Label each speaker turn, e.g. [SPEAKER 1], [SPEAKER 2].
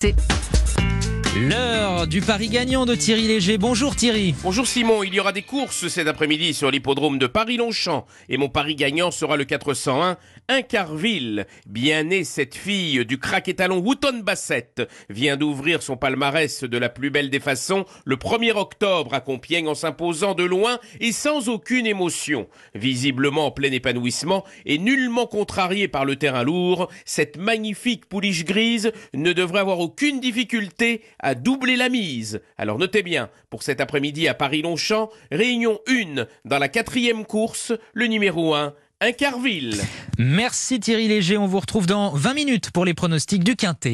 [SPEAKER 1] C'est l'heure du pari gagnant de Thierry Léger. Bonjour Thierry.
[SPEAKER 2] Bonjour Simon, il y aura des courses cet après-midi sur l'hippodrome de Paris-Longchamp et mon pari gagnant sera le 401 Incarville. Bien née, cette fille du crack étalon Wotton Bassett vient d'ouvrir son palmarès de la plus belle des façons le 1er octobre à Compiègne en s'imposant de loin et sans aucune émotion. Visiblement en plein épanouissement et nullement contrariée par le terrain lourd, cette magnifique pouliche grise ne devrait avoir aucune difficulté à doubler la mise. Alors notez bien, pour cet après-midi à Paris-Longchamp, réunion 1 dans la 4e course, le numéro 1, Incarville.
[SPEAKER 1] Merci Thierry Léger, on vous retrouve dans 20 minutes pour les pronostics du Quintet.